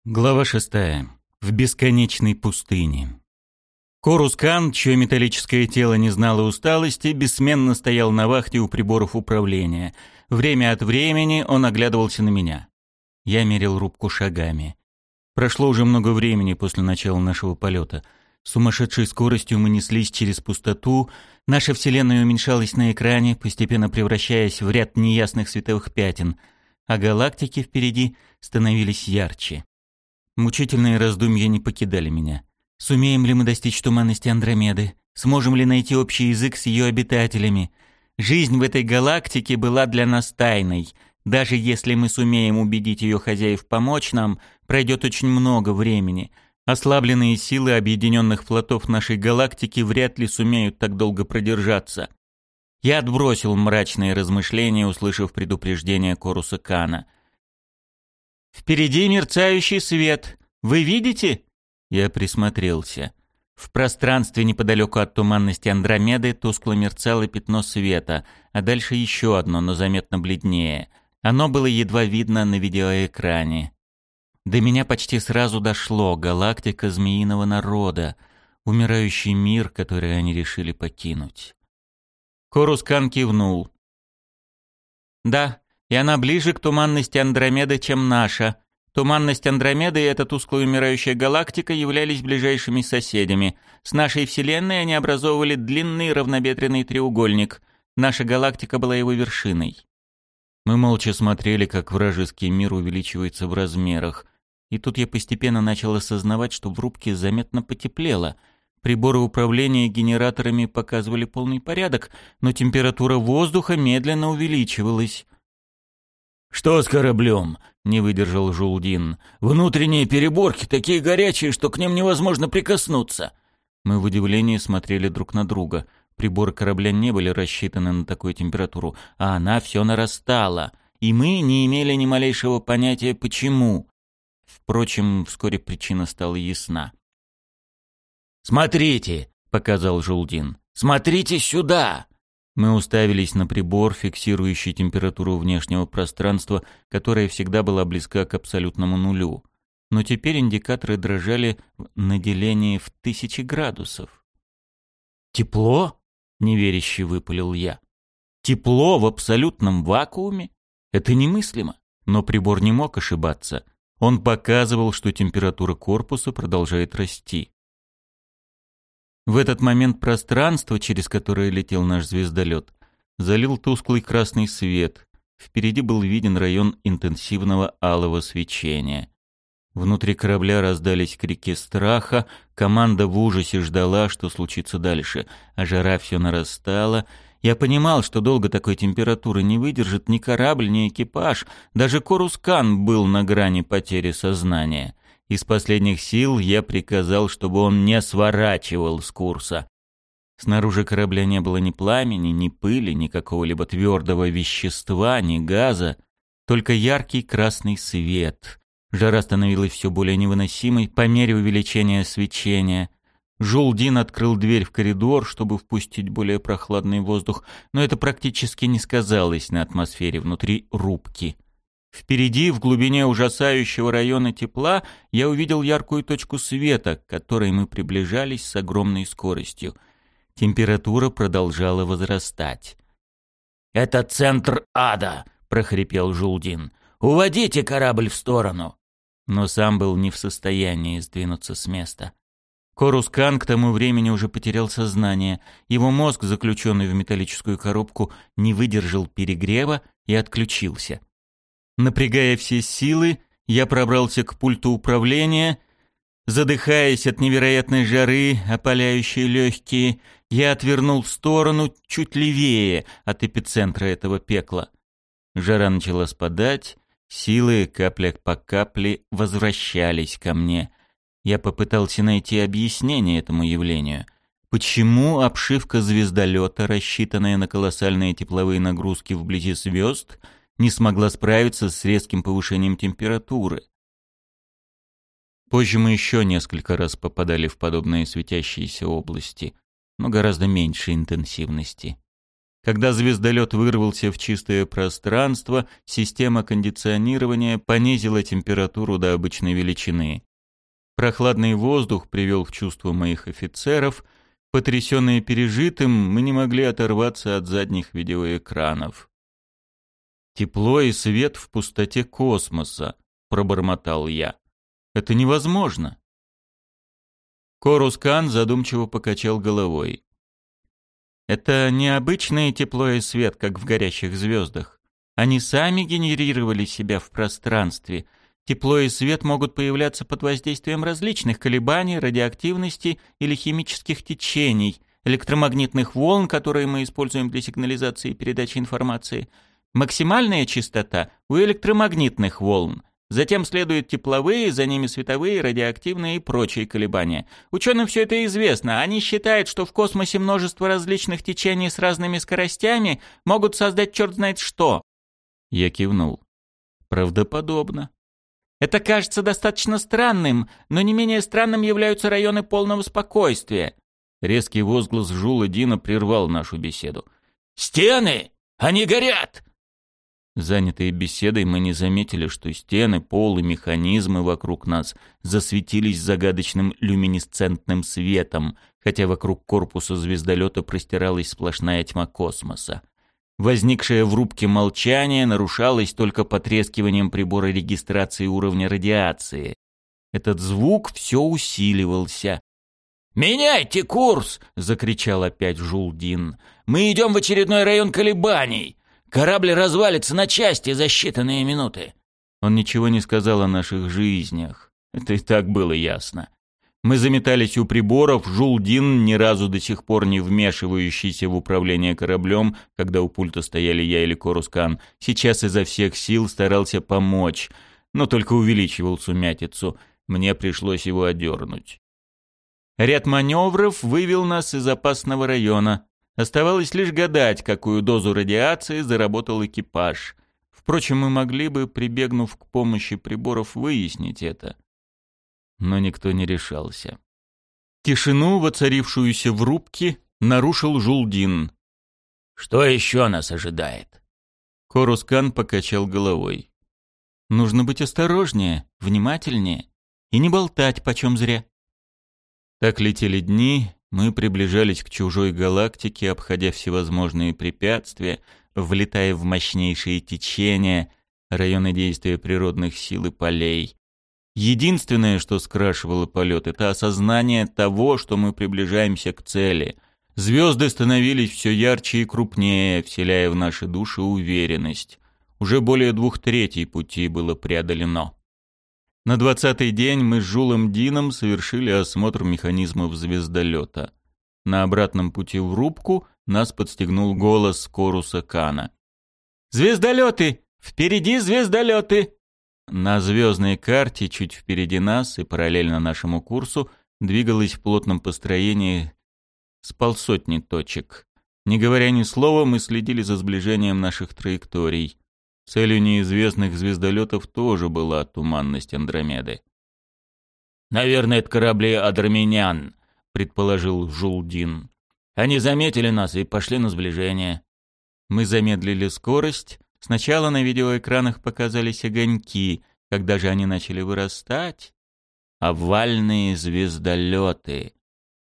Глава 6. В бесконечной пустыне. Корускан, чье металлическое тело не знало усталости, бессменно стоял на вахте у приборов управления. Время от времени он оглядывался на меня. Я мерил рубку шагами. Прошло уже много времени после начала нашего полета. С сумасшедшей скоростью мы неслись через пустоту, наша Вселенная уменьшалась на экране, постепенно превращаясь в ряд неясных световых пятен, а галактики впереди становились ярче. Мучительные раздумья не покидали меня. Сумеем ли мы достичь туманности Андромеды? Сможем ли найти общий язык с ее обитателями? Жизнь в этой галактике была для нас тайной. Даже если мы сумеем убедить ее хозяев помочь нам, пройдет очень много времени. Ослабленные силы объединенных флотов нашей галактики вряд ли сумеют так долго продержаться. Я отбросил мрачные размышления, услышав предупреждение Коруса Кана. «Впереди мерцающий свет. Вы видите?» Я присмотрелся. В пространстве неподалеку от туманности Андромеды тускло мерцало пятно света, а дальше еще одно, но заметно бледнее. Оно было едва видно на видеоэкране. До меня почти сразу дошло: галактика змеиного народа, умирающий мир, который они решили покинуть. Корускан кивнул. «Да, и она ближе к туманности Андромеды, чем наша. Туманность Андромеды и эта тускло умирающая галактика являлись ближайшими соседями. С нашей Вселенной они образовывали длинный равнобедренный треугольник. Наша галактика была его вершиной». Мы молча смотрели, как вражеский мир увеличивается в размерах. И тут я постепенно начал осознавать, что в рубке заметно потеплело. Приборы управления генераторами показывали полный порядок, но температура воздуха медленно увеличивалась. «Что с кораблем?» — не выдержал Жулдин. «Внутренние переборки такие горячие, что к ним невозможно прикоснуться». Мы в удивлении смотрели друг на друга. Приборы корабля не были рассчитаны на такую температуру, а она все нарастала, и мы не имели ни малейшего понятия, почему. Впрочем, вскоре причина стала ясна. «Смотрите!» — показал Жулдин. «Смотрите сюда!» Мы уставились на прибор, фиксирующий температуру внешнего пространства, которая всегда была близка к абсолютному нулю. Но теперь индикаторы дрожали на делении в 1000 градусов. «Тепло?» — неверяще выпалил я. «Тепло в абсолютном вакууме? Это немыслимо!» Но прибор не мог ошибаться. Он показывал, что температура корпуса продолжает расти. В этот момент пространство, через которое летел наш звездолет, залил тусклый красный свет. Впереди был виден район интенсивного алого свечения. Внутри корабля раздались крики страха, команда в ужасе ждала, что случится дальше, а жара все нарастала. Я понимал, что долго такой температуры не выдержит ни корабль, ни экипаж. Даже Корускан был на грани потери сознания. Из последних сил я приказал, чтобы он не сворачивал с курса. Снаружи корабля не было ни пламени, ни пыли, ни какого-либо твердого вещества, ни газа, только яркий красный свет. Жара становилась все более невыносимой по мере увеличения свечения. Жулдин открыл дверь в коридор, чтобы впустить более прохладный воздух, но это практически не сказалось на атмосфере внутри рубки. Впереди, в глубине ужасающего района тепла, я увидел яркую точку света, к которой мы приближались с огромной скоростью. Температура продолжала возрастать. «Это центр ада!» — прохрипел Жулдин. «Уводите корабль в сторону!» Но сам был не в состоянии сдвинуться с места. Корускан к тому времени уже потерял сознание. Его мозг, заключенный в металлическую коробку, не выдержал перегрева и отключился. Напрягая все силы, я пробрался к пульту управления. Задыхаясь от невероятной жары, опаляющей легкие, я отвернул в сторону, чуть левее от эпицентра этого пекла. Жара начала спадать, силы капля по капле возвращались ко мне. Я попытался найти объяснение этому явлению. Почему обшивка звездолета, рассчитанная на колоссальные тепловые нагрузки вблизи звезд, не смогла справиться с резким повышением температуры? Позже мы еще несколько раз попадали в подобные светящиеся области, но гораздо меньшей интенсивности. Когда звездолет вырвался в чистое пространство, система кондиционирования понизила температуру до обычной величины. Прохладный воздух привел в чувство моих офицеров. Потрясенные пережитым, мы не могли оторваться от задних видеоэкранов. «Тепло и свет в пустоте космоса», — пробормотал я. «Это невозможно». Корускан задумчиво покачал головой. «Это не обычное тепло и свет, как в горящих звездах. Они сами генерировали себя в пространстве. Тепло и свет могут появляться под воздействием различных колебаний, радиоактивности или химических течений, электромагнитных волн, которые мы используем для сигнализации и передачи информации. Максимальная частота у электромагнитных волн. Затем следуют тепловые, за ними световые, радиоактивные и прочие колебания. Ученым все это известно. Они считают, что в космосе множество различных течений с разными скоростями могут создать черт знает что». Я кивнул. «Правдоподобно». Это кажется достаточно странным, но не менее странным являются районы полного спокойствия. Резкий возглас Жула Дина прервал нашу беседу. «Стены! Они горят!» Занятые беседой, мы не заметили, что стены, пол и механизмы вокруг нас засветились загадочным люминесцентным светом, хотя вокруг корпуса звездолета простиралась сплошная тьма космоса. Возникшее в рубке молчание нарушалось только потрескиванием прибора регистрации уровня радиации. Этот звук все усиливался. «Меняйте курс!» — закричал опять Жулдин. «Мы идем в очередной район колебаний! Корабль развалится на части за считанные минуты!» Он ничего не сказал о наших жизнях. Это и так было ясно. Мы заметались у приборов, Жулдин, ни разу до сих пор не вмешивающийся в управление кораблем, когда у пульта стояли я или Корускан, сейчас изо всех сил старался помочь, но только увеличивал сумятицу. Мне пришлось его одернуть. Ряд маневров вывел нас из опасного района. Оставалось лишь гадать, какую дозу радиации заработал экипаж. Впрочем, мы могли бы, прибегнув к помощи приборов, выяснить это. Но никто не решался. Тишину, воцарившуюся в рубке, нарушил Жулдин. «Что еще нас ожидает?» Корускан покачал головой. «Нужно быть осторожнее, внимательнее и не болтать почем зря». Так летели дни, мы приближались к чужой галактике, обходя всевозможные препятствия, влетая в мощнейшие течения, районы действия природных сил и полей. Единственное, что скрашивало полет, это осознание того, что мы приближаемся к цели. Звезды становились все ярче и крупнее, вселяя в наши души уверенность. Уже более 2/3 пути было преодолено. На 20-й день мы с Жулом Дином совершили осмотр механизмов звездолета. На обратном пути в рубку нас подстегнул голос Коруса Кана. «Звездолеты! Впереди звездолеты!» На звездной карте чуть впереди нас и параллельно нашему курсу двигалось в плотном построении с 50 точек. Не говоря ни слова, мы следили за сближением наших траекторий. Целью неизвестных звездолетов тоже была туманность Андромеды. «Наверное, это корабли адраминян», — предположил Жулдин. «Они заметили нас и пошли на сближение». Мы замедлили скорость. Сначала на видеоэкранах показались огоньки, когда же они начали вырастать. Овальные звездолеты.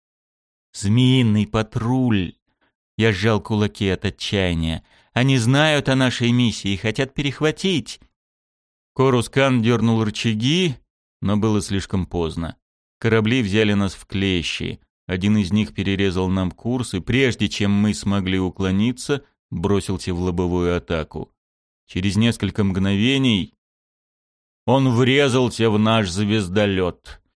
«Змеиный патруль!» Я сжал кулаки от отчаяния. «Они знают о нашей миссии и хотят перехватить!» Корускан дернул рычаги, но было слишком поздно. Корабли взяли нас в клещи. Один из них перерезал нам курс, и прежде чем мы смогли уклониться, бросился в лобовую атаку. Через несколько мгновений он врезался в наш звездолет.